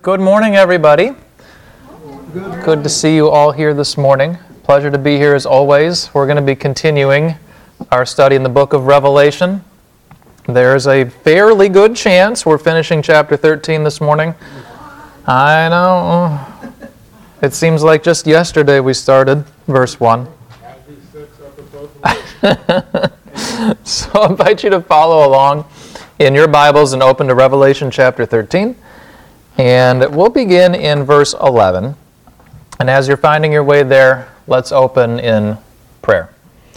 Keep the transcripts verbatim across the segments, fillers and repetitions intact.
Good morning, everybody. Good. Good to see you all here this morning. Pleasure to be here as always. We're going to be continuing our study in the book of Revelation. There's a fairly good chance we're finishing chapter thirteen this morning. I know. It seems like just yesterday we started verse one. So I invite you to follow along in your Bibles and open to Revelation chapter thirteen. And we'll begin in verse eleven. And as you're finding your way there, let's open in prayer.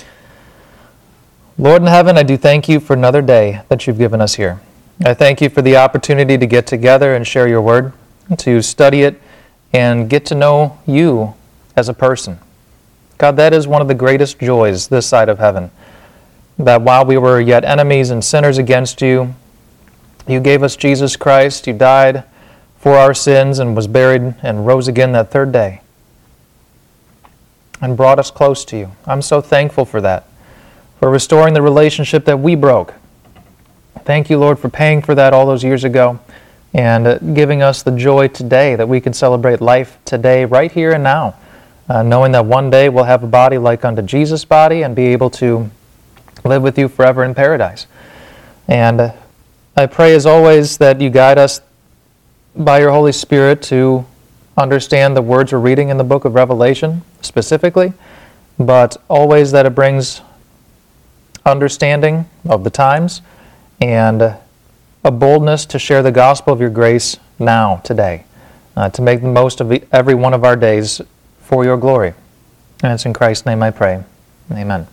Lord in heaven, I do thank you for another day that you've given us here. I thank you for the opportunity to get together and share your word, to study it, and get to know you as a person. God, that is one of the greatest joys this side of heaven, that while we were yet enemies and sinners against you, you gave us Jesus Christ, you died for our sins and was buried and rose again that third day and brought us close to you. I'm so thankful for that, for restoring the relationship that we broke. Thank you, Lord, for paying for that all those years ago and giving us the joy today that we can celebrate life today, right here and now, uh, knowing that one day we'll have a body like unto Jesus' body and be able to live with you forever in paradise. And uh, I pray as always that you guide us by your Holy Spirit to understand the words we're reading in the book of Revelation specifically, but always that it brings understanding of the times and a boldness to share the gospel of your grace now, today, uh, to make the most of every one of our days for your glory. And it's in Christ's name I pray. Amen.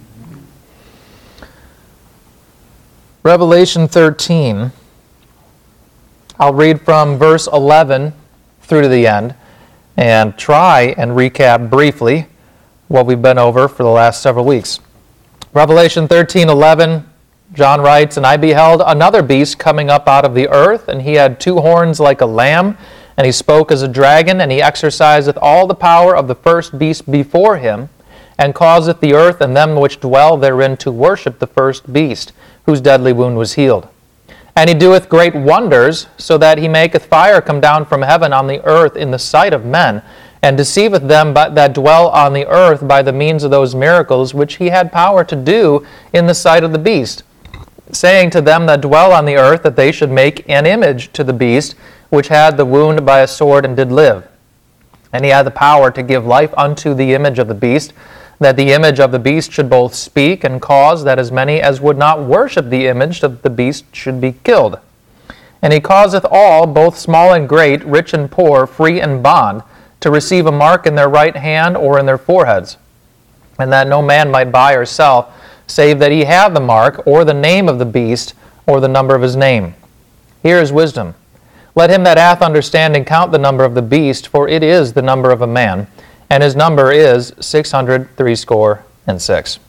Revelation thirteen. I'll read from verse eleven through to the end and try and recap briefly what we've been over for the last several weeks. Revelation thirteen eleven, John writes, "And I beheld another beast coming up out of the earth, and he had two horns like a lamb, and he spoke as a dragon, and he exerciseth all the power of the first beast before him, and causeth the earth and them which dwell therein to worship the first beast, whose deadly wound was healed. And he doeth great wonders, so that he maketh fire come down from heaven on the earth in the sight of men, and deceiveth them that dwell on the earth by the means of those miracles which he had power to do in the sight of the beast, saying to them that dwell on the earth that they should make an image to the beast, which had the wound by a sword and did live. And he had the power to give life unto the image of the beast, that the image of the beast should both speak and cause that as many as would not worship the image of the beast should be killed. And he causeth all, both small and great, rich and poor, free and bond, to receive a mark in their right hand or in their foreheads, and that no man might buy or sell, save that he have the mark, or the name of the beast, or the number of his name. Here is wisdom. Let him that hath understanding count the number of the beast, for it is the number of a man, and his number is six hundred threescore and six.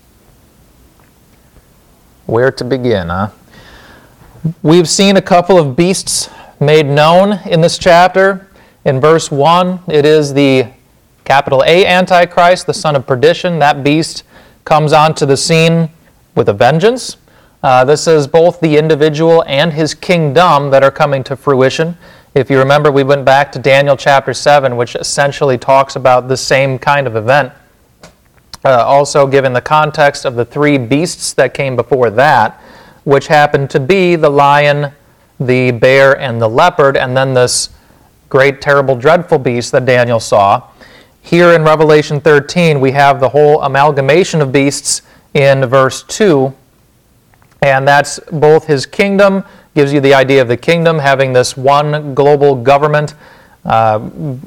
Where to begin, huh? We've seen a couple of beasts made known in this chapter. In verse one, it is the capital A Antichrist, the son of perdition. That beast comes onto the scene with a vengeance. Uh, this is both the individual and his kingdom that are coming to fruition. If you remember, we went back to Daniel chapter seven, which essentially talks about the same kind of event. Uh, also, given the context of the three beasts that came before that, which happened to be the lion, the bear, and the leopard, and then this great, terrible, dreadful beast that Daniel saw. Here in Revelation thirteen, we have the whole amalgamation of beasts in verse two, and that's both his kingdom, gives you the idea of the kingdom having this one global government. Uh,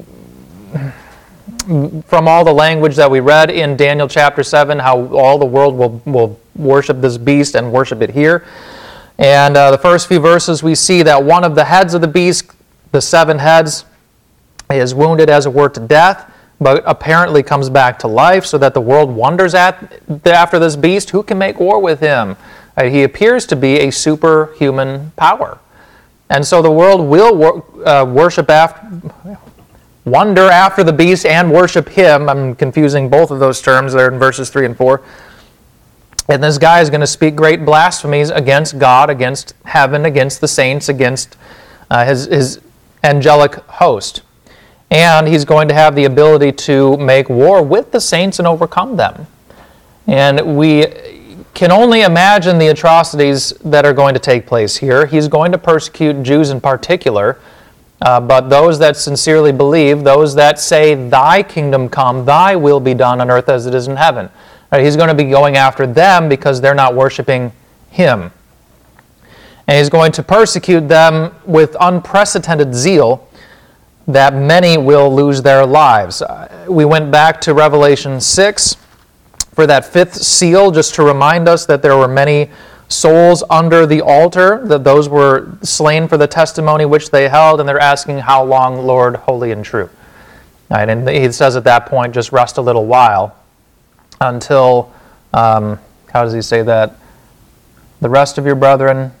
from all the language that we read in Daniel chapter seven, how all the world will, will worship this beast and worship it here. And uh, the first few verses we see that one of the heads of the beast, the seven heads, is wounded as it were to death, but apparently comes back to life, so that the world wonders at after this beast, who can make war with him? Uh, he appears to be a superhuman power. And so the world will wor- uh, worship after, wonder after the beast and worship him. I'm confusing both of those terms there in verses three and four. And this guy is going to speak great blasphemies against God, against heaven, against the saints, against uh, his, his angelic host. And he's going to have the ability to make war with the saints and overcome them. And we can only imagine the atrocities that are going to take place here. He's going to persecute Jews in particular, uh, but those that sincerely believe, those that say, thy kingdom come, thy will be done on earth as it is in heaven. Right? He's going to be going after them because they're not worshiping him. And he's going to persecute them with unprecedented zeal that many will lose their lives. Uh, we went back to Revelation six for that fifth seal, just to remind us that there were many souls under the altar, that those were slain for the testimony which they held, and they're asking, how long, Lord, holy and true? Right, and he says at that point, just rest a little while until, um, how does he say that? The rest of your brethren...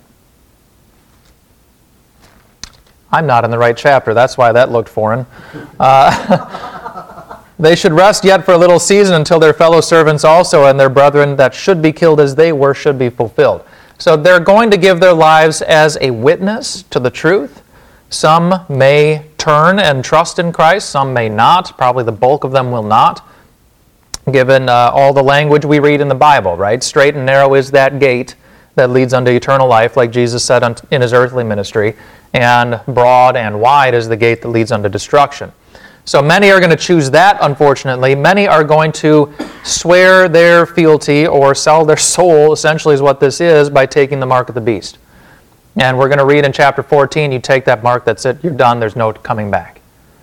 I'm not in the right chapter. That's why that looked foreign. Uh, they should rest yet for a little season until their fellow servants also and their brethren that should be killed as they were should be fulfilled. So they're going to give their lives as a witness to the truth. Some may turn and trust in Christ. Some may not. Probably the bulk of them will not, given uh, all the language we read in the Bible, right? Straight and narrow is that gate that leads unto eternal life, like Jesus said in his earthly ministry, and broad and wide is the gate that leads unto destruction. So many are going to choose that, unfortunately. Many are going to swear their fealty or sell their soul, essentially is what this is, by taking the mark of the beast. And we're going to read in chapter fourteen, you take that mark, that's it, you're done, there's no coming back.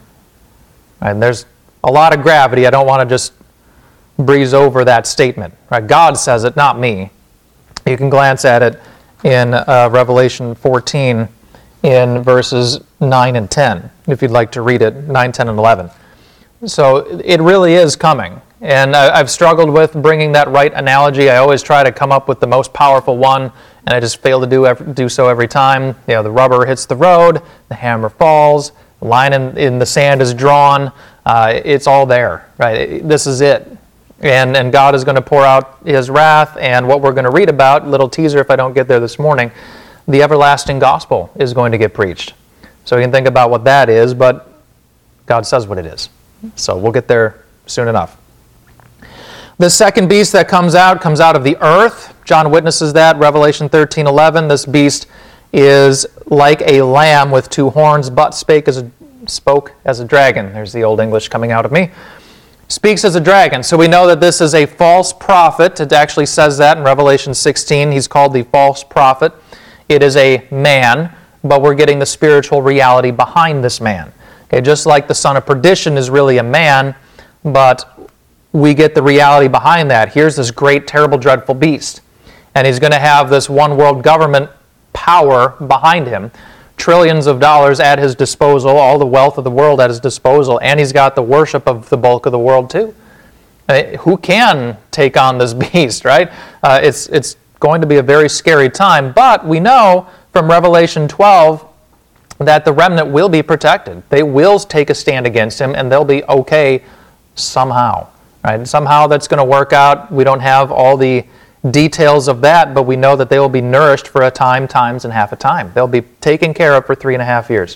And there's a lot of gravity. I don't want to just breeze over that statement. Right? God says it, not me. You can glance at it in uh, Revelation fourteen in verses nine and ten, if you'd like to read it, nine, ten, and eleven. So it really is coming. And I, I've struggled with bringing that right analogy. I always try to come up with the most powerful one, and I just fail to do every, do so every time. You know, the rubber hits the road, the hammer falls, the line in, in the sand is drawn. Uh, it's all there, right? This is it. And, and God is going to pour out his wrath, and what we're going to read about, little teaser if I don't get there this morning, the everlasting gospel is going to get preached. So you can think about what that is, but God says what it is. So we'll get there soon enough. The second beast that comes out comes out of the earth. John witnesses that, Revelation thirteen eleven. This beast is like a lamb with two horns, but spake as a, spoke as a dragon. There's the old English coming out of me. Speaks as a dragon. So we know that this is a false prophet. It actually says that in Revelation sixteen. He's called the false prophet. It is a man, but we're getting the spiritual reality behind this man. Okay, just like the son of perdition is really a man, but we get the reality behind that. Here's this great, terrible, dreadful beast. And he's going to have this one world government power behind him. Trillions of dollars at his disposal, all the wealth of the world at his disposal, and he's got the worship of the bulk of the world too. Uh, who can take on this beast, right? Uh, it's it's going to be a very scary time, but we know from Revelation twelve that the remnant will be protected. They will take a stand against him, and they'll be okay somehow, right? Somehow that's going to work out. We don't have all the details of that, but we know that they will be nourished for a time, times, and half a time. They'll be taken care of for three and a half years.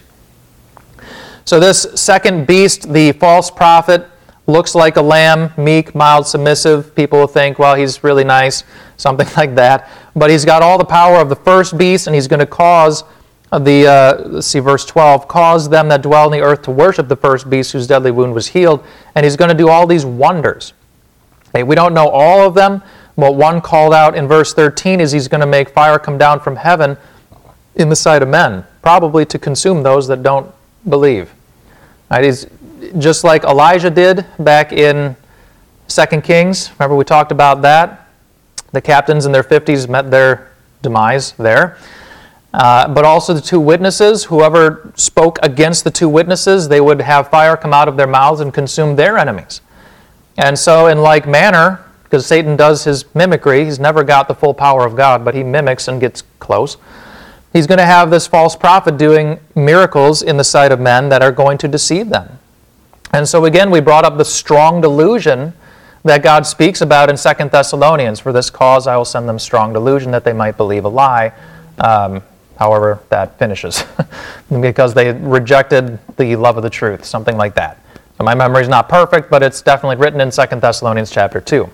So this second beast, the false prophet, looks like a lamb, meek, mild, submissive. People will think, well, he's really nice, something like that. But he's got all the power of the first beast, and he's going to cause the, uh, let's see, verse twelve, cause them that dwell on the earth to worship the first beast whose deadly wound was healed. And he's going to do all these wonders. Okay, we don't know all of them. What one called out in verse thirteen is he's going to make fire come down from heaven in the sight of men, probably to consume those that don't believe. Right, he's just like Elijah did back in Second Kings. Remember we talked about that? The captains in their fifties met their demise there. Uh, but also the two witnesses, whoever spoke against the two witnesses, they would have fire come out of their mouths and consume their enemies. And so in like manner, because Satan does his mimicry, he's never got the full power of God, but he mimics and gets close. He's going to have this false prophet doing miracles in the sight of men that are going to deceive them. And so again, we brought up the strong delusion that God speaks about in Second Thessalonians. For this cause I will send them strong delusion that they might believe a lie. Um, however that finishes, because they rejected the love of the truth, something like that. So my memory is not perfect, but it's definitely written in Second Thessalonians chapter two.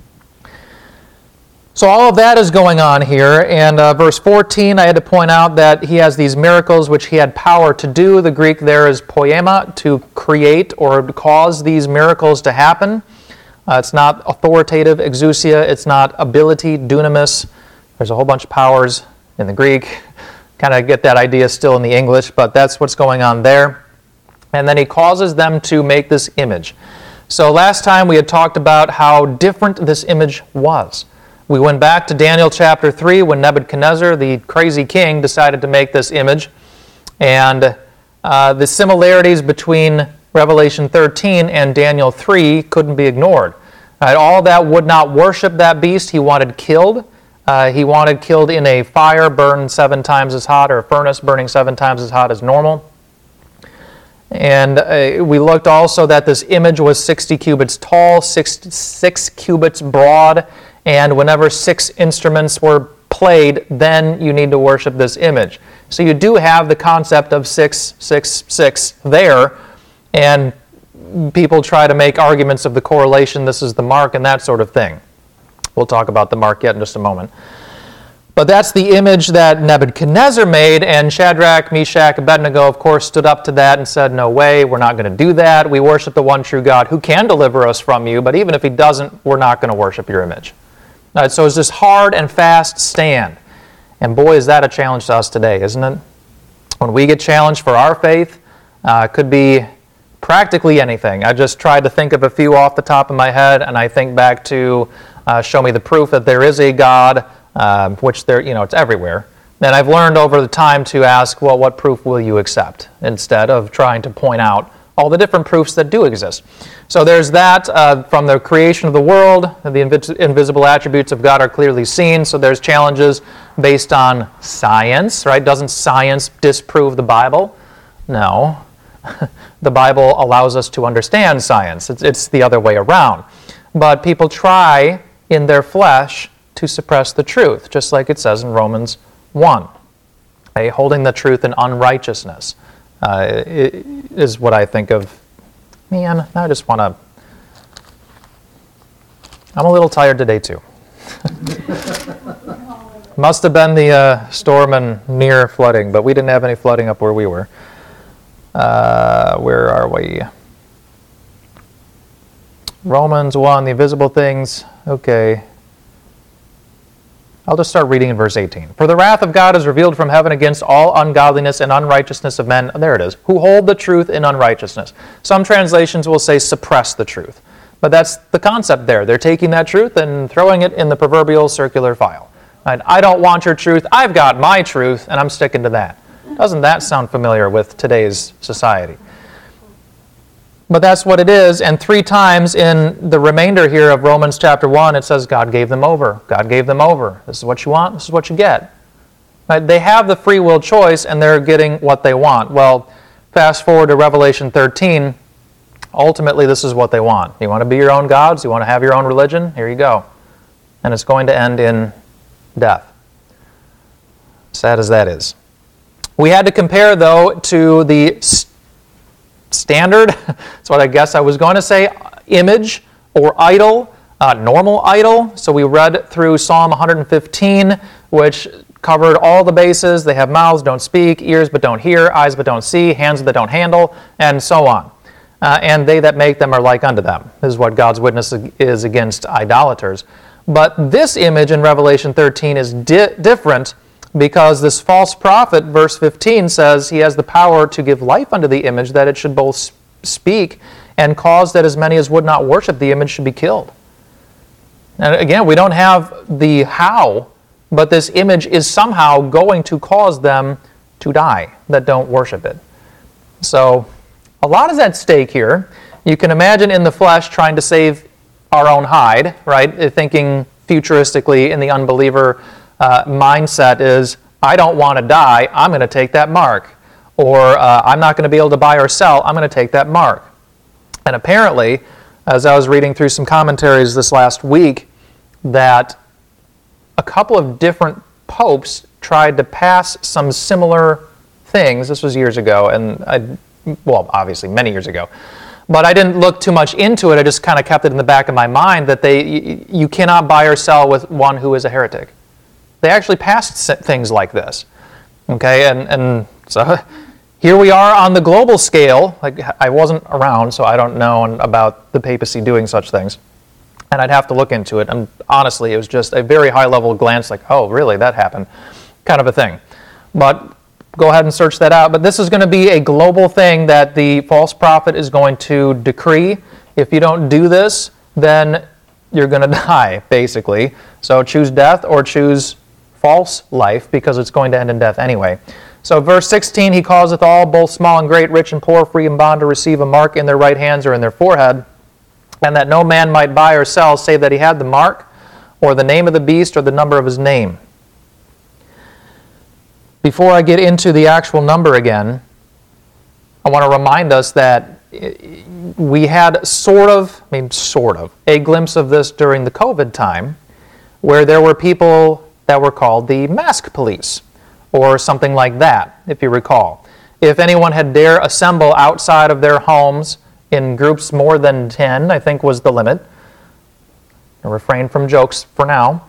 So all of that is going on here, and uh, verse fourteen, I had to point out that he has these miracles which he had power to do. The Greek there is poema, to create or cause these miracles to happen. Uh, it's not authoritative, exousia, it's not ability, dunamis. There's a whole bunch of powers in the Greek. Kind of get that idea still in the English, but that's what's going on there. And then he causes them to make this image. So last time we had talked about how different this image was. We went back to Daniel chapter three when Nebuchadnezzar, the crazy king, decided to make this image. And uh, the similarities between Revelation thirteen and Daniel three couldn't be ignored. Right, all that would not worship that beast he wanted killed. Uh, he wanted killed in a fire burned seven times as hot, or a furnace burning seven times as hot as normal. And uh, we looked also that this image was sixty cubits tall, six, six cubits broad, and whenever six instruments were played, then you need to worship this image. So you do have the concept of six, six, six there, and people try to make arguments of the correlation, this is the mark, and that sort of thing. We'll talk about the mark yet in just a moment. But that's the image that Nebuchadnezzar made, and Shadrach, Meshach, Abednego, of course, stood up to that and said, no way, we're not going to do that. We worship the one true God who can deliver us from you, but even if he doesn't, we're not going to worship your image. All right, so it's this hard and fast stand. And boy, is that a challenge to us today, isn't it? When we get challenged for our faith, uh, it could be practically anything. I just tried to think of a few off the top of my head, and I think back to uh, show me the proof that there is a God, um, which there, you know, it's everywhere. And I've learned over the time to ask, well, what proof will you accept? Instead of trying to point out all the different proofs that do exist. So there's that uh, from the creation of the world, the invis- invisible attributes of God are clearly seen. So there's challenges based on science, right? Doesn't science disprove the Bible? No. The Bible allows us to understand science. It's, it's the other way around. But people try in their flesh to suppress the truth, just like it says in Romans one. Okay? Holding the truth in unrighteousness uh, is what I think of. Man, I just want to... I'm a little tired today, too. Must have been the uh, storm and near flooding, but we didn't have any flooding up where we were. Uh, where are we? Romans one, the invisible things. Okay. I'll just start reading in verse eighteen. For the wrath of God is revealed from heaven against all ungodliness and unrighteousness of men, there it is, who hold the truth in unrighteousness. Some translations will say suppress the truth. But that's the concept there. They're taking that truth and throwing it in the proverbial circular file. And I don't want your truth. I've got my truth, and I'm sticking to that. Doesn't that sound familiar with today's society? But that's what it is, and three times in the remainder here of Romans chapter one, it says God gave them over. God gave them over. This is what you want, this is what you get. Right? They have the free will choice, and they're getting what they want. Well, fast forward to Revelation thirteen, ultimately this is what they want. You want to be your own gods? You want to have your own religion? Here you go. And it's going to end in death. Sad as that is. We had to compare, though, to the st- standard, that's what I guess I was going to say, image or idol, uh, normal idol. So we read through Psalm one fifteen, which covered all the bases. They have mouths, don't speak, ears but don't hear, eyes but don't see, hands that don't handle, and so on. Uh, and they that make them are like unto them. This is what God's witness is against idolaters. But this image in Revelation thirteen is di- different, because this false prophet, verse fifteen, says he has the power to give life unto the image, that it should both speak and cause that as many as would not worship the image should be killed. And again, we don't have the how, but this image is somehow going to cause them to die that don't worship it. So a lot is at stake here. You can imagine in the flesh trying to save our own hide, right? Thinking futuristically in the unbeliever Uh, mindset is, I don't want to die, I'm going to take that mark. Or uh, I'm not going to be able to buy or sell, I'm going to take that mark. And apparently, as I was reading through some commentaries this last week, that a couple of different popes tried to pass some similar things. This was years ago, and I, well, obviously many years ago. But I didn't look too much into it. I just kind of kept it in the back of my mind that they, you cannot buy or sell with one who is a heretic. They actually passed things like this. Okay, and, and so here we are on the global scale. Like, I wasn't around, so I don't know about the papacy doing such things. And I'd have to look into it. And honestly, it was just a very high-level glance, like, oh, really, that happened, kind of a thing. But go ahead and search that out. But this is going to be a global thing that the false prophet is going to decree. If you don't do this, then you're going to die, basically. So choose death or choose false life, because it's going to end in death anyway. So verse sixteen, he causeth all, both small and great, rich and poor, free and bond, to receive a mark in their right hands or in their forehead, and that no man might buy or sell, save that he had the mark, or the name of the beast, or the number of his name. Before I get into the actual number again, I want to remind us that we had sort of, I mean sort of, a glimpse of this during the COVID time, where there were people that were called the mask police, or something like that, if you recall. If anyone had dare assemble outside of their homes in groups more than ten, I think was the limit. I refrain from jokes for now.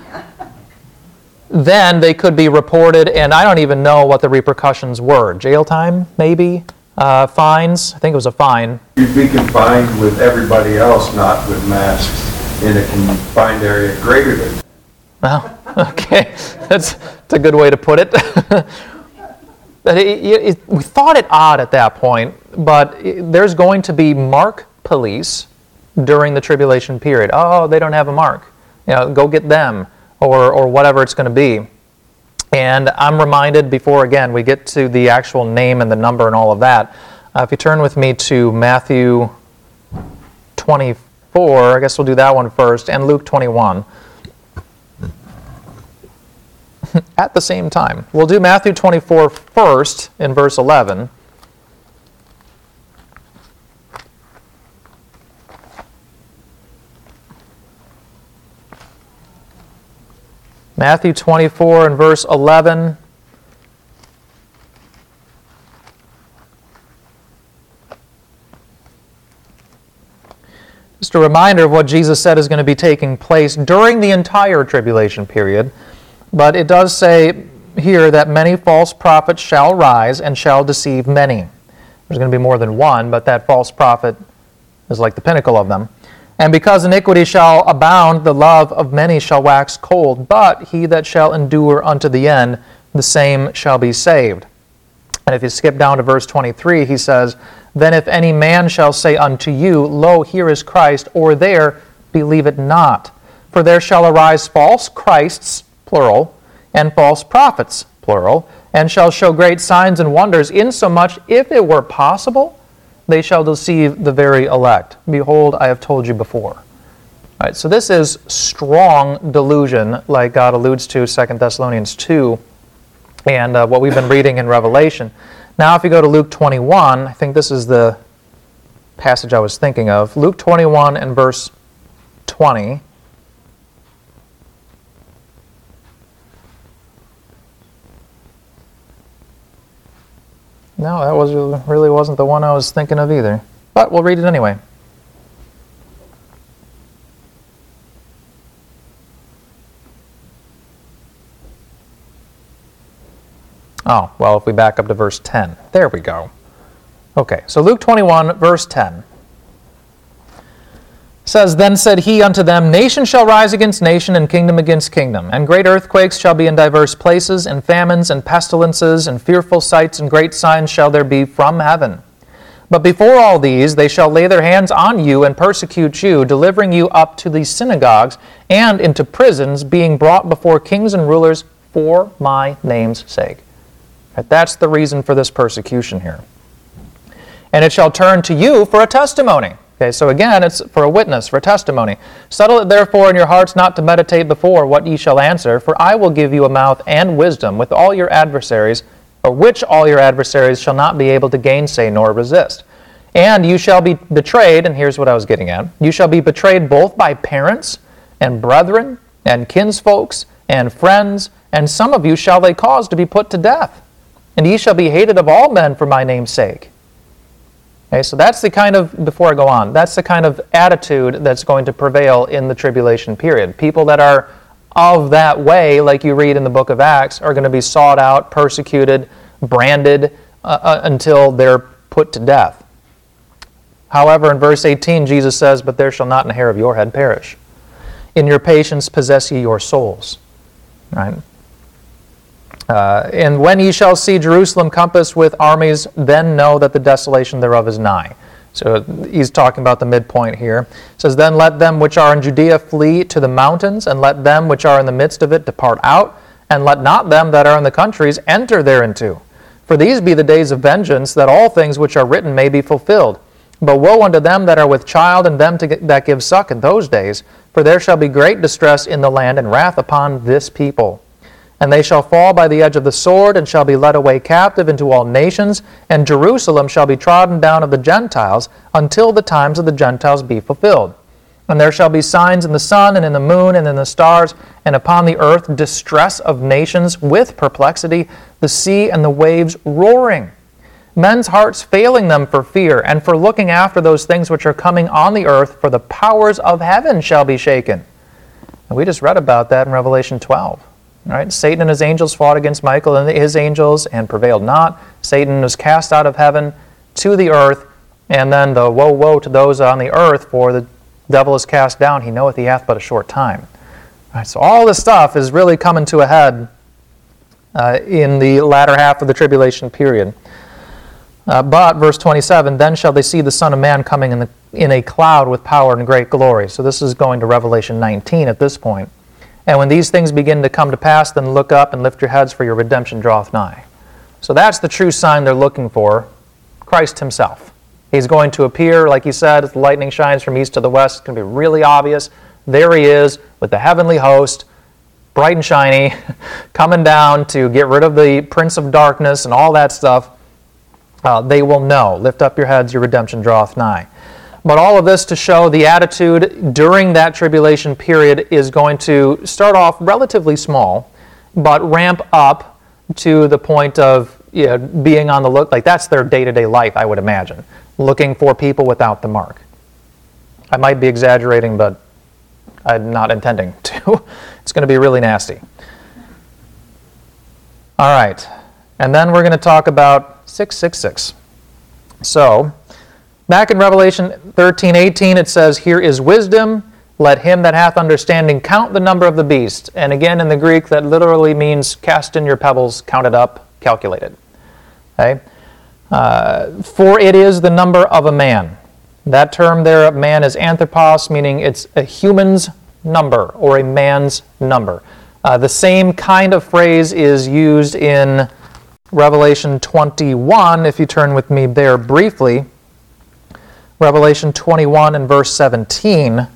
Then they could be reported, and I don't even know what the repercussions were. Jail time, maybe? Uh, fines? I think it was a fine. You'd be confined with everybody else, not with masks, in a confined area greater than. Well, okay. That's, that's a good way to put it. But it, it, we thought it odd at that point, but it, there's going to be mark police during the tribulation period. Oh, they don't have a mark. You know, go get them. Or, or whatever it's going to be. And I'm reminded before, again, we get to the actual name and the number and all of that. Uh, if you turn with me to Matthew twenty-four, I guess we'll do that one first, and Luke twenty-one. At the same time. We'll do Matthew twenty-four first in verse eleven. Matthew twenty-four and verse eleven. Just a reminder of what Jesus said is going to be taking place during the entire tribulation period. But it does say here that many false prophets shall rise and shall deceive many. There's going to be more than one, but that false prophet is like the pinnacle of them. And because iniquity shall abound, the love of many shall wax cold. But he that shall endure unto the end, the same shall be saved. And if you skip down to verse twenty-three, he says, Then if any man shall say unto you, Lo, here is Christ, or there, believe it not. For there shall arise false Christs, plural, and false prophets, plural, and shall show great signs and wonders, insomuch, if it were possible, they shall deceive the very elect. Behold, I have told you before. All right, so this is strong delusion, like God alludes to Second Thessalonians two, and uh, what we've been reading in Revelation. Now, if you go to Luke twenty-one, I think this is the passage I was thinking of. Luke twenty-one and verse twenty. No, that was really wasn't the one I was thinking of either. But we'll read it anyway. Oh, well, if we back up to verse ten. There we go. Okay, so Luke twenty-one, verse ten. Says, Then said he unto them, Nation shall rise against nation, and kingdom against kingdom. And great earthquakes shall be in divers places, and famines, and pestilences, and fearful sights, and great signs shall there be from heaven. But before all these, they shall lay their hands on you, and persecute you, delivering you up to the synagogues, and into prisons, being brought before kings and rulers for my name's sake. Right, that's the reason for this persecution here. And it shall turn to you for a testimony. Okay, so again, it's for a witness, for a testimony. Settle it therefore in your hearts not to meditate before what ye shall answer, for I will give you a mouth and wisdom with all your adversaries, or which all your adversaries shall not be able to gainsay nor resist. And you shall be betrayed, and here's what I was getting at, you shall be betrayed both by parents and brethren and kinsfolks and friends, and some of you shall they cause to be put to death. And ye shall be hated of all men for my name's sake. Okay, so that's the kind of, before I go on, that's the kind of attitude that's going to prevail in the tribulation period. People that are of that way, like you read in the book of Acts, are going to be sought out, persecuted, branded, uh, uh, until they're put to death. However, in verse eighteen, Jesus says, "But there shall not an hair of your head perish. In your patience possess ye your souls." Right? Uh, and when ye shall see Jerusalem compassed with armies, then know that the desolation thereof is nigh. So he's talking about the midpoint here. It says, "Then let them which are in Judea flee to the mountains, and let them which are in the midst of it depart out, and let not them that are in the countries enter thereinto. For these be the days of vengeance, that all things which are written may be fulfilled. But woe unto them that are with child, and them to get, that give suck in those days, for there shall be great distress in the land, and wrath upon this people. And they shall fall by the edge of the sword, and shall be led away captive into all nations, and Jerusalem shall be trodden down of the Gentiles, until the times of the Gentiles be fulfilled. And there shall be signs in the sun, and in the moon, and in the stars, and upon the earth distress of nations with perplexity, the sea and the waves roaring. Men's hearts failing them for fear, and for looking after those things which are coming on the earth, for the powers of heaven shall be shaken." And we just read about that in Revelation twelve. Right? Satan and his angels fought against Michael and his angels and prevailed not. Satan was cast out of heaven to the earth, and then the woe, woe to those on the earth, for the devil is cast down. He knoweth he hath but a short time. Right? So all this stuff is really coming to a head uh, in the latter half of the tribulation period. Uh, but, verse twenty-seven, "Then shall they see the Son of Man coming in, the, in a cloud with power and great glory." So this is going to Revelation nineteen at this point. "And when these things begin to come to pass, then look up and lift your heads, for your redemption draweth nigh." So that's the true sign they're looking for, Christ himself. He's going to appear, like he said, as the lightning shines from east to the west. It's going to be really obvious. There he is with the heavenly host, bright and shiny, coming down to get rid of the prince of darkness and all that stuff. Uh, they will know. Lift up your heads, your redemption draweth nigh. But all of this to show the attitude during that tribulation period is going to start off relatively small, but ramp up to the point of you know, being on the look. Like that's their day-to-day life, I would imagine, looking for people without the mark. I might be exaggerating, but I'm not intending to. It's going to be really nasty. All right, and then we're going to talk about six six six. So, back in Revelation thirteen eighteen, it says, "Here is wisdom. Let him that hath understanding count the number of the beast." And again, in the Greek, that literally means cast in your pebbles, count it up, calculate it. Okay? Uh, "For it is the number of a man." That term there, man, is anthropos, meaning it's a human's number or a man's number. Uh, the same kind of phrase is used in Revelation twenty-one, if you turn with me there briefly. Revelation twenty-one and verse seventeen.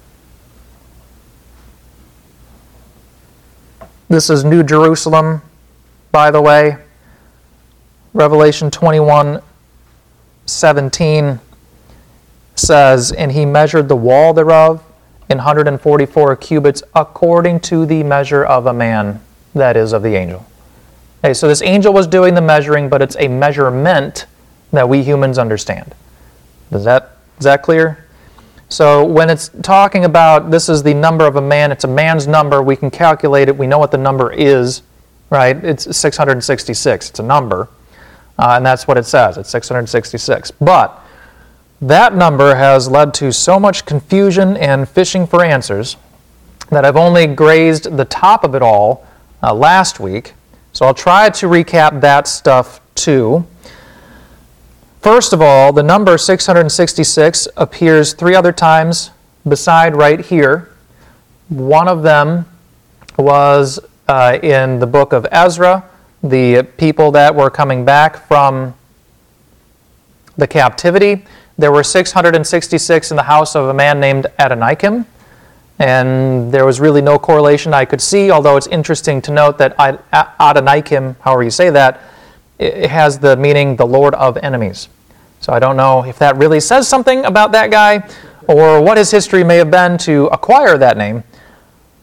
This is New Jerusalem, by the way. Revelation twenty-one seventeen says, "And he measured the wall thereof in one hundred forty-four cubits, according to the measure of a man, that is, of the angel." Okay, so this angel was doing the measuring, but it's a measurement that we humans understand. Does that, is that clear? So when it's talking about this is the number of a man, it's a man's number, we can calculate it, we know what the number is, right? It's six hundred sixty-six, it's a number, uh, and that's what it says, it's six hundred sixty-six. But that number has led to so much confusion and fishing for answers that I've only grazed the top of it all uh, last week. So I'll try to recap that stuff too. First of all, the number six hundred sixty-six appears three other times beside right here. One of them was uh, in the book of Ezra, the people that were coming back from the captivity. There were six hundred sixty-six in the house of a man named Adonikim. And there was really no correlation I could see, although it's interesting to note that Adonikim, however you say that, it has the meaning the Lord of enemies. So I don't know if that really says something about that guy or what his history may have been to acquire that name.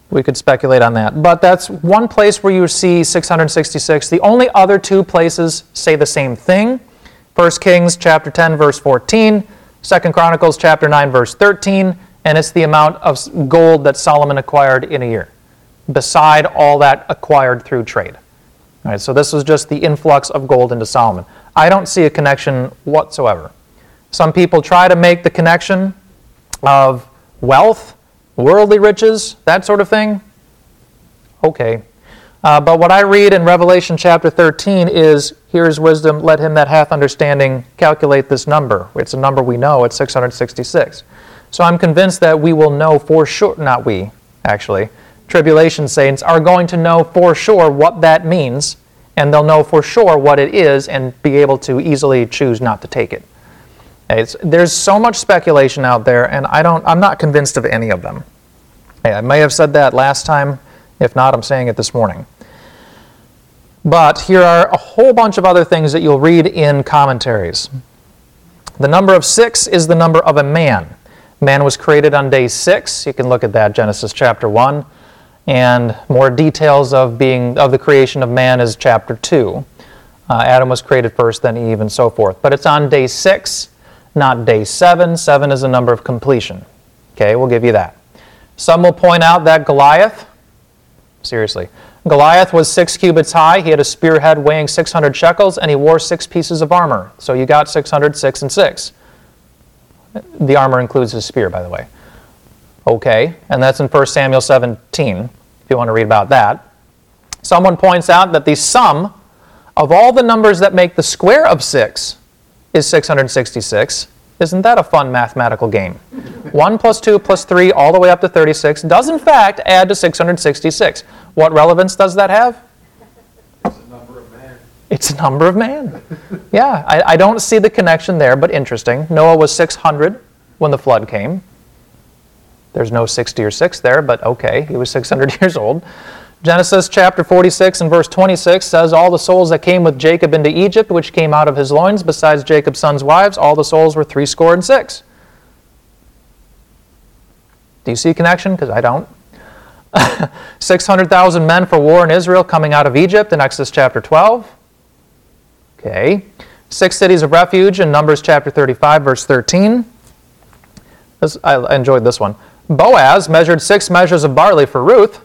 We could speculate on that. But that's one place where you see six hundred sixty-six. The only other two places say the same thing. First Kings chapter ten, verse fourteen. Second Chronicles chapter nine, verse thirteen. And it's the amount of gold that Solomon acquired in a year, beside all that acquired through trade. All right, so this was just the influx of gold into Solomon. I don't see a connection whatsoever. Some people try to make the connection of wealth, worldly riches, that sort of thing. Okay. Uh, but what I read in Revelation chapter thirteen is, here's wisdom, let him that hath understanding calculate this number. It's a number we know, it's six hundred sixty-six. So I'm convinced that we will know for sure, not we, actually, tribulation saints are going to know for sure what that means, and they'll know for sure what it is and be able to easily choose not to take it. It's, there's so much speculation out there, and I don't, I'm not convinced of any of them. Hey, I may have said that last time. If not, I'm saying it this morning. But here are a whole bunch of other things that you'll read in commentaries. The number of six is the number of a man. Man was created on day six. You can look at that, Genesis chapter one. And more details of being of the creation of man is chapter two. Uh, Adam was created first, then Eve, and so forth. But it's on day six, not day seven. Seven is a number of completion. Okay, we'll give you that. Some will point out that Goliath, seriously, Goliath was six cubits high. He had a spearhead weighing six hundred shekels, and he wore six pieces of armor. So you got six hundred, six, and six. The armor includes his spear, by the way. Okay, and that's in First Samuel seventeen, if you want to read about that. Someone points out that the sum of all the numbers that make the square of six is six hundred sixty-six. Isn't that a fun mathematical game? one plus two plus three all the way up to thirty-six does in fact add to six hundred sixty-six. What relevance does that have? It's a number of man. It's a number of man. Yeah, I, I don't see the connection there, but interesting. Noah was six hundred when the flood came. There's no sixty or six there, but okay, he was six hundred years old. Genesis chapter forty-six and verse twenty-six says, all the souls that came with Jacob into Egypt, which came out of his loins, besides Jacob's sons' wives, all the souls were threescore and six. Do you see a connection? Because I don't. six hundred thousand men for war in Israel coming out of Egypt in Exodus chapter twelve. Okay. Six cities of refuge in Numbers chapter thirty-five, verse thirteen. This, I enjoyed this one. Boaz measured six measures of barley for Ruth.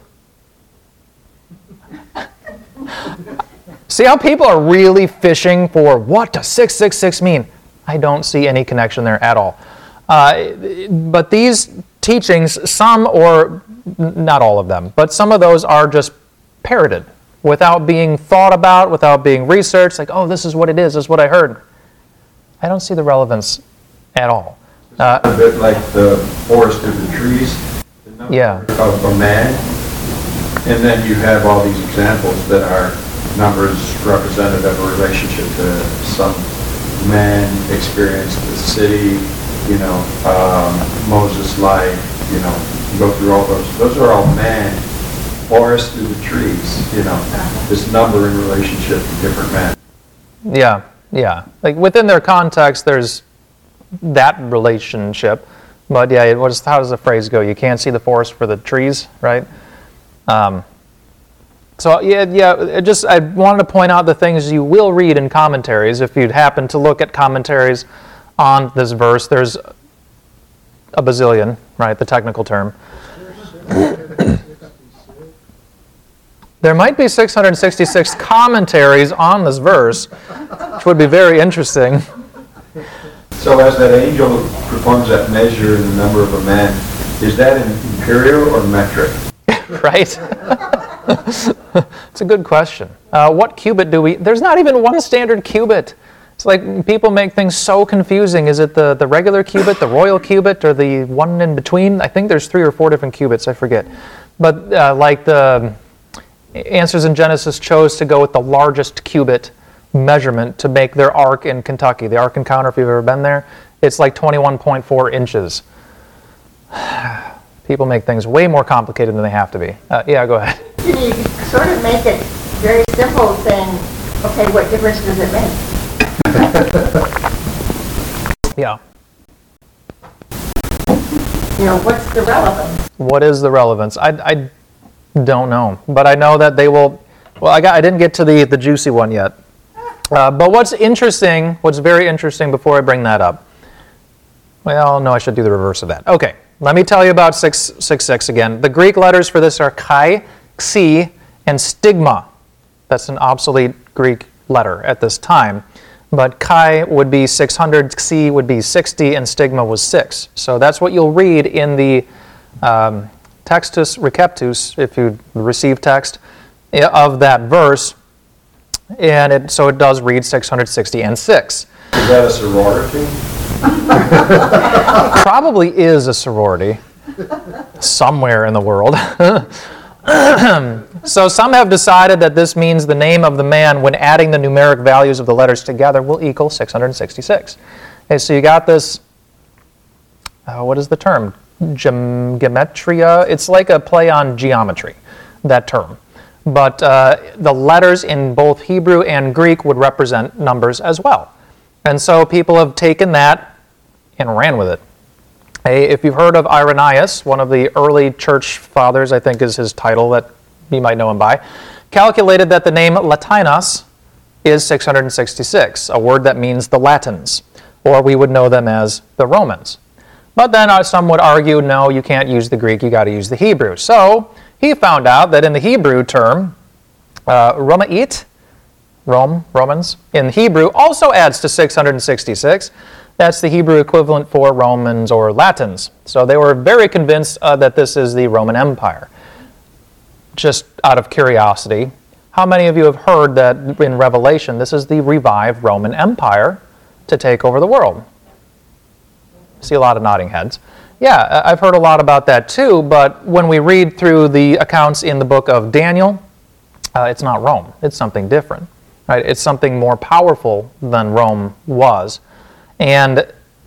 See how people are really fishing for what does six six six mean? I don't see any connection there at all. Uh, but these teachings, some or not all of them, but some of those are just parroted without being thought about, without being researched. Like, oh, this is what it is, this is what I heard. I don't see the relevance at all. Uh, a bit like the forest of the trees, the number yeah. of a man, and then you have all these examples that are numbers representative of a relationship to some man experienced the city, you know, um, Moses' life, you know, you go through all those. Those are all man. Forest through the trees, you know, this number in relationship to different men. Yeah, yeah. Like within their context, there's that relationship. But yeah, what is, how does the phrase go? You can't see the forest for the trees, right? Um, so yeah, yeah. Just I wanted to point out the things you will read in commentaries. If you'd happen to look at commentaries on this verse, there's a bazillion, right? The technical term. There might be six hundred sixty-six commentaries on this verse, which would be very interesting. So as that angel performs that measure in the number of a man, is that in imperial or metric? Right? It's a good question. Uh, what cubit do we... There's not even one standard cubit. It's like people make things so confusing. Is it the, the regular cubit, the royal cubit, or the one in between? I think there's three or four different cubits. I forget. But uh, like the... Answers in Genesis chose to go with the largest cubit measurement to make their ark in Kentucky. The Ark Encounter, if you've ever been there, it's like twenty-one point four inches. People make things way more complicated than they have to be. Uh, yeah, go ahead. You sort of make it very simple saying, okay, what difference does it make? Yeah. You know, what's the relevance? What is the relevance? I, I Don't know, but I know that they will. Well, I got. I didn't get to the the juicy one yet. Uh, but what's interesting, what's very interesting, before I bring that up. Well, no, I should do the reverse of that. Okay, let me tell you about six six six again. The Greek letters for this are chi, xi, and stigma. That's an obsolete Greek letter at this time. But chi would be six hundred, xi would be sixty, and stigma was six. So that's what you'll read in the um, Textus Receptus, if you receive text of that verse. And it, so it does read six hundred sixty and six. Is that a sorority? Probably is a sorority somewhere in the world. So some have decided that this means the name of the man, when adding the numeric values of the letters together, will equal six hundred sixty-six. Okay, so you got this, uh, what is the term? Gem- gematria? It's like a play on geometry, that term. But uh, the letters in both Hebrew and Greek would represent numbers as well. And so people have taken that and ran with it. Hey, if you've heard of Irenaeus, one of the early church fathers, I think is his title that you might know him by, calculated that the name Latinos is six hundred sixty-six, a word that means the Latins, or we would know them as the Romans. But then uh, some would argue, no, you can't use the Greek, you got to use the Hebrew. So he found out that in the Hebrew term, uh, Romait, Rome, Romans, in Hebrew also adds to six hundred sixty-six. That's the Hebrew equivalent for Romans or Latins. So they were very convinced uh, that this is the Roman Empire. Just out of curiosity, how many of you have heard that in Revelation this is the revived Roman Empire to take over the world? See a lot of nodding heads. Yeah, I've heard a lot about that too, but when we read through the accounts in the book of Daniel, uh, it's not Rome. It's something different. Right? It's something more powerful than Rome was. And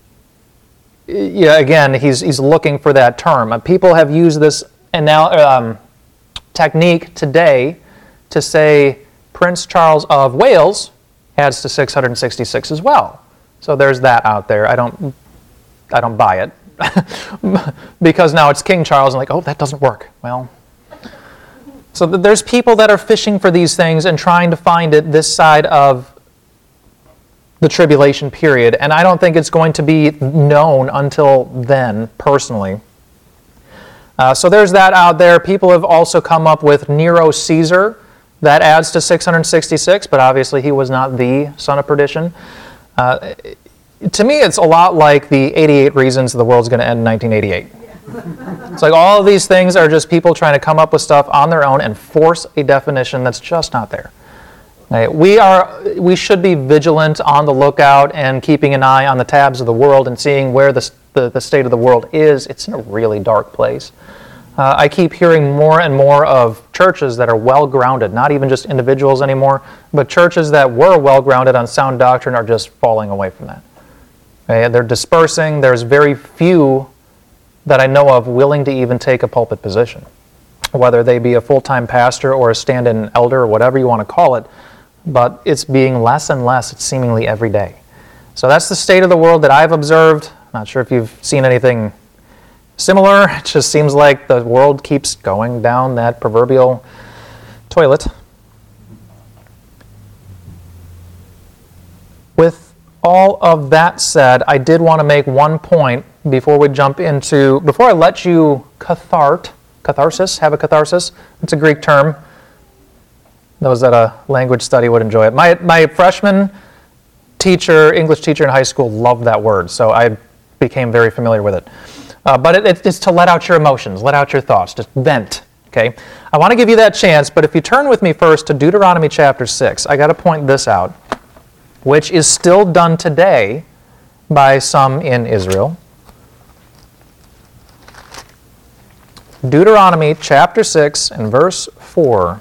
yeah, again, he's he's looking for that term. People have used this anal- um, technique today to say Prince Charles of Wales adds to six hundred sixty-six as well. So there's that out there. I don't I don't buy it because now it's King Charles and like, oh, that doesn't work. Well, so th- there's people that are fishing for these things and trying to find it this side of the tribulation period, and I don't think it's going to be known until then, personally. Uh, so there's that out there. People have also come up with Nero Caesar. That adds to six hundred sixty-six, but obviously he was not the son of perdition. Uh, to me, it's a lot like the eighty-eight reasons the world's going to end in nineteen eighty-eight. It's like all of these things are just people trying to come up with stuff on their own and force a definition that's just not there. Right? We are, we should be vigilant on the lookout and keeping an eye on the tabs of the world and seeing where the, the, the state of the world is. It's in a really dark place. Uh, I keep hearing more and more of churches that are well-grounded, not even just individuals anymore, but churches that were well-grounded on sound doctrine are just falling away from that. Okay? They're dispersing. There's very few that I know of willing to even take a pulpit position, whether they be a full-time pastor or a stand-in elder or whatever you want to call it. But it's being less and less, it's seemingly every day. So that's the state of the world that I've observed. Not sure if you've seen anything similar. It just seems like the world keeps going down that proverbial toilet. With all of that said, I did want to make one point before we jump into, before I let you cathart, catharsis, have a catharsis. It's a Greek term. Those that a language study would enjoy it. My my freshman teacher, English teacher in high school, loved that word, so I became very familiar with it. Uh, but it, it's to let out your emotions, let out your thoughts, just vent. Okay. I want to give you that chance, but if you turn with me first to Deuteronomy chapter six, I got to point this out, which is still done today by some in Israel. Deuteronomy chapter six and verse four.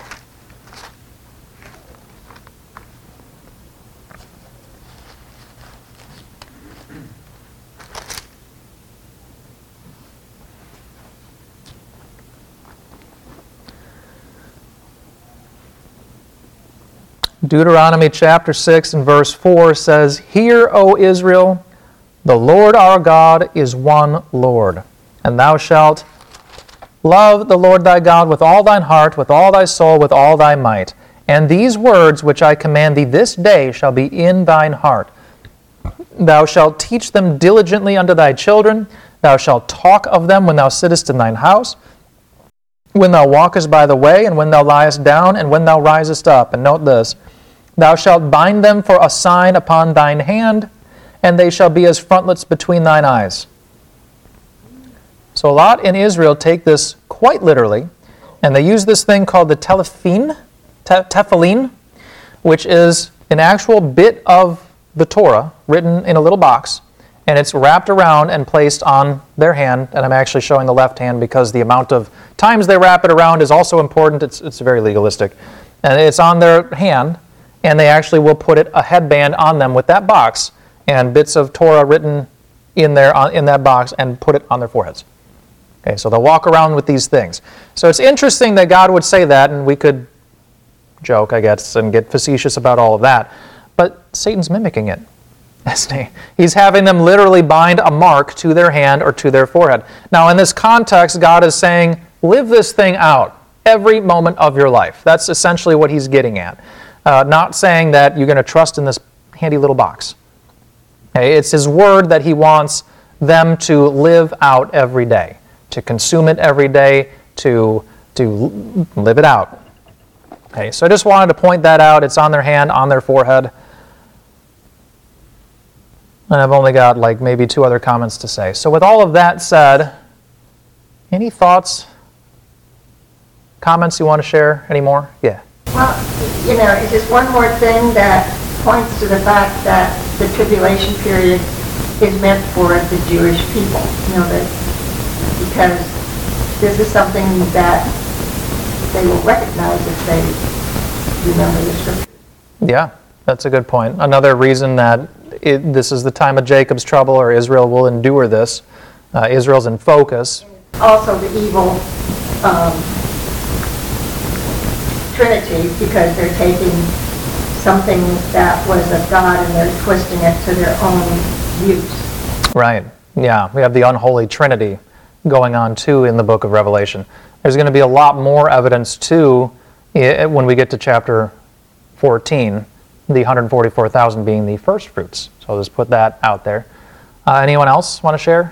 Deuteronomy chapter six and verse four says, "Hear, O Israel, the Lord our God is one Lord, and thou shalt Love the Lord thy God with all thine heart, with all thy soul, with all thy might. And these words which I command thee this day shall be in thine heart. Thou shalt teach them diligently unto thy children. Thou shalt talk of them when thou sittest in thine house, when thou walkest by the way, and when thou liest down, and when thou risest up. And note this, thou shalt bind them for a sign upon thine hand, and they shall be as frontlets between thine eyes. So Lot in Israel take this quite literally, and they use this thing called the telephene, te- tefillin, which is an actual bit of the Torah written in a little box, and it's wrapped around and placed on their hand, and I'm actually showing the left hand because the amount of times they wrap it around is also important. It's, it's very legalistic. And it's on their hand, and they actually will put it a headband on them with that box and bits of Torah written in there on, in that box and put it on their foreheads. Okay, so they'll walk around with these things. So it's interesting that God would say that, and we could joke, I guess, and get facetious about all of that. But Satan's mimicking it. He's having them literally bind a mark to their hand or to their forehead. Now, in this context, God is saying, live this thing out every moment of your life. That's essentially what he's getting at. Uh, not saying that you're going to trust in this handy little box. Okay, it's his word that he wants them to live out every day, to consume it every day, to, to live it out. Okay, so I just wanted to point that out. It's on their hand, on their forehead. And I've only got like maybe two other comments to say. So with all of that said, any thoughts, comments you want to share anymore? Yeah. Well, you know, it's just one more thing that points to the fact that the tribulation period is meant for the Jewish people. You know, that because this is something that they will recognize if they remember the scripture. Yeah, that's a good point. Another reason that it, this is the time of Jacob's trouble, or Israel will endure this. Uh, Israel's in focus. Also the evil um, Trinity, because they're taking something that was of God and they're twisting it to their own use. Right. Yeah, we have the unholy Trinity going on too in the book of Revelation. There's going to be a lot more evidence too when we get to chapter fourteen, the one hundred forty-four thousand being the first fruits. So I'll just put that out there. Uh, anyone else want to share?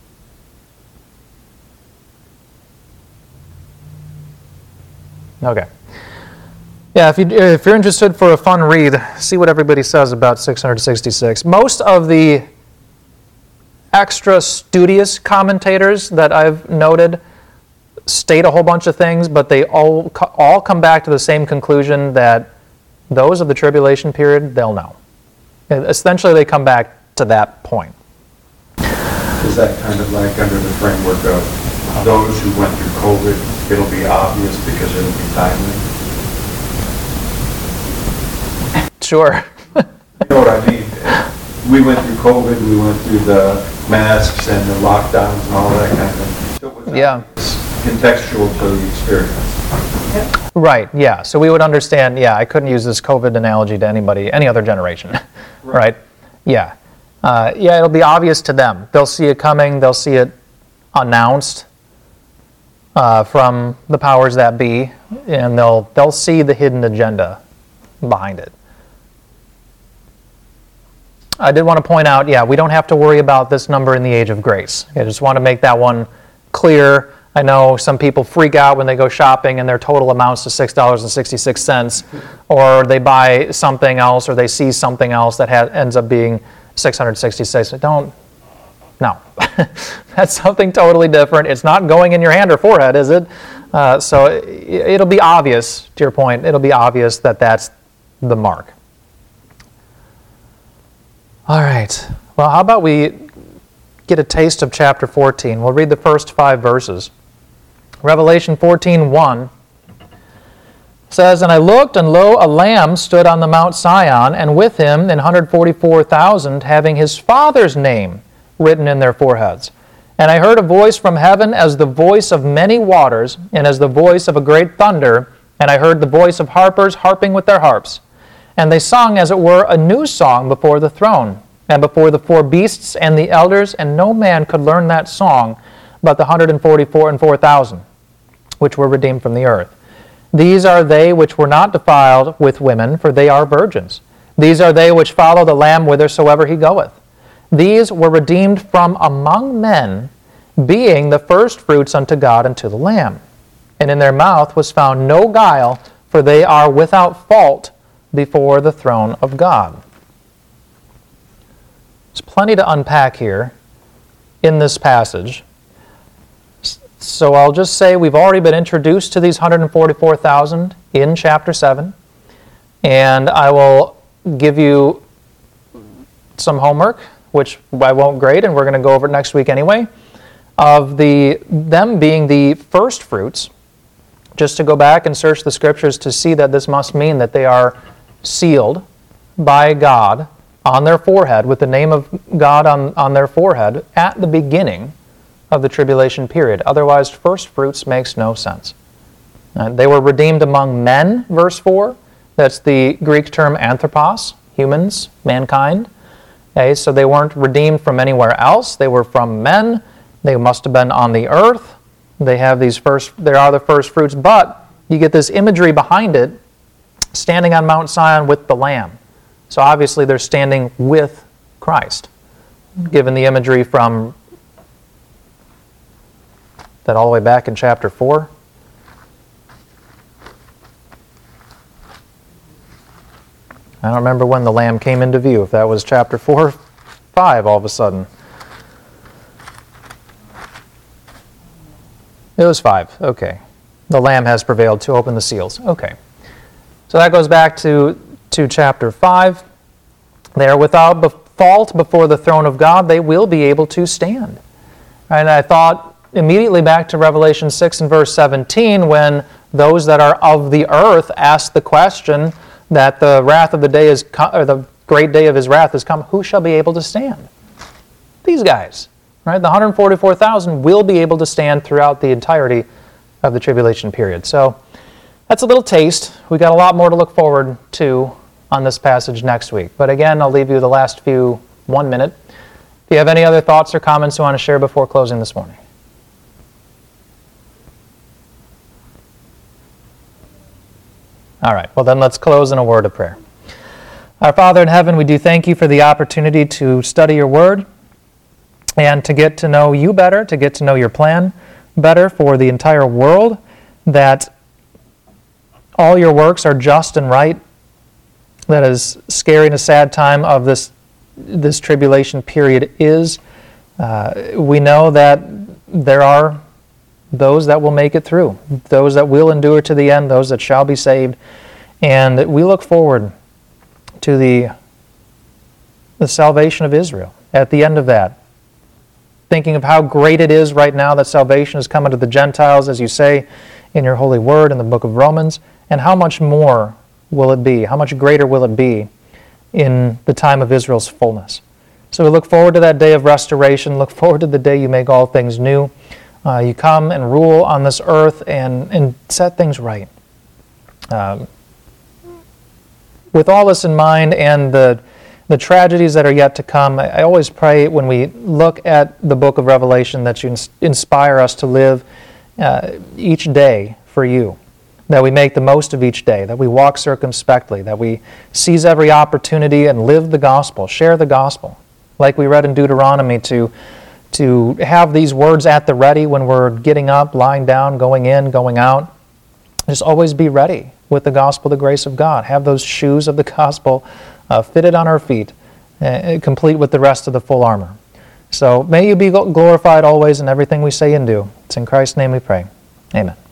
Okay. Yeah, if, you, if you're interested for a fun read, see what everybody says about six hundred sixty-six. Most of the extra studious commentators that I've noted state a whole bunch of things, but they all, all come back to the same conclusion that those of the tribulation period, they'll know. Essentially, they come back to that point. Is that kind of like under the framework of those who went through COVID, it'll be obvious because it'll be timely? Sure. You know what I mean? We went through COVID, we went through the masks and the lockdowns and all that kind of thing. So it was Yeah. contextual to the experience. Right, yeah. So we would understand, yeah, I couldn't use this COVID analogy to anybody, any other generation, right? right? Yeah. Uh, yeah, it'll be obvious to them. They'll see it coming, they'll see it announced uh, from the powers that be, and they'll they'll see the hidden agenda behind it. I did want to point out, yeah, we don't have to worry about this number in the age of grace. I just want to make that one clear. I know some people freak out when they go shopping and their total amounts to six dollars and sixty-six cents, or they buy something else, or they see something else that has, ends up being six hundred sixty-six. Don't, no. That's something totally different. It's not going in your hand or forehead, is it? Uh, so it, it'll be obvious, to your point, it'll be obvious that that's the mark. All right. Well, how about we get a taste of chapter fourteen? We'll read the first five verses. Revelation fourteen one says, And I looked, and lo, a lamb stood on the Mount Sion, and with him an one hundred forty-four thousand, having his Father's name written in their foreheads. And I heard a voice from heaven as the voice of many waters, and as the voice of a great thunder, and I heard the voice of harpers harping with their harps. And they sung, as it were, a new song before the throne, and before the four beasts and the elders, and no man could learn that song but the one hundred forty-four and four thousand, which were redeemed from the earth. These are they which were not defiled with women, for they are virgins. These are they which follow the Lamb whithersoever he goeth. These were redeemed from among men, being the firstfruits unto God and to the Lamb. And in their mouth was found no guile, for they are without fault before the throne of God. There's plenty to unpack here in this passage. So I'll just say we've already been introduced to these one hundred forty-four thousand in chapter seven. And I will give you some homework, which I won't grade, and we're going to go over it next week anyway, of the them being the first fruits, just to go back and search the scriptures to see that this must mean that they are sealed by God on their forehead, with the name of God on, on their forehead at the beginning of the tribulation period. Otherwise, first fruits makes no sense. Uh, they were redeemed among men, verse four. That's the Greek term anthropos, humans, mankind. Okay, so they weren't redeemed from anywhere else. They were from men. They must have been on the earth. They have these first, they are the first fruits, but you get this imagery behind it, standing on Mount Zion with the Lamb. So obviously they're standing with Christ, given the imagery from that all the way back in chapter four. I don't remember when the Lamb came into view, if that was chapter four or five all of a sudden. It was five, okay. The Lamb has prevailed to open the seals, okay. So that goes back to, to chapter five. They are without fault before the throne of God. They will be able to stand. And I thought immediately back to Revelation six and verse seventeen, when those that are of the earth ask the question that the wrath of the day is, or the great day of his wrath has come, who shall be able to stand? These guys, right? The one hundred forty-four thousand will be able to stand throughout the entirety of the tribulation period. So that's a little taste. We got a lot more to look forward to on this passage next week. But again, I'll leave you the last few one minute. If you have any other thoughts or comments you want to share before closing this morning. All right, well then let's close in a word of prayer. Our Father in heaven, we do thank you for the opportunity to study your word and to get to know you better, to get to know your plan better for the entire world, that all your works are just and right. That as scary and a sad time of this this tribulation period is, uh, we know that there are those that will make it through, those that will endure to the end, those that shall be saved. And we look forward to the, the salvation of Israel at the end of that. Thinking of how great it is right now that salvation has come unto the Gentiles, as you say in your holy word in the book of Romans, and how much more will it be? How much greater will it be in the time of Israel's fullness? So we look forward to that day of restoration, look forward to the day you make all things new. Uh, you come and rule on this earth and, and set things right. Um, with all this in mind and the, the tragedies that are yet to come, I, I always pray when we look at the book of Revelation that you ins- inspire us to live uh, each day for you, that we make the most of each day, that we walk circumspectly, that we seize every opportunity and live the gospel, share the gospel, like we read in Deuteronomy, to to have these words at the ready when we're getting up, lying down, going in, going out. Just always be ready with the gospel, the grace of God. Have those shoes of the gospel uh, fitted on our feet, uh, complete with the rest of the full armor. So may you be glorified always in everything we say and do. It's in Christ's name we pray. Amen.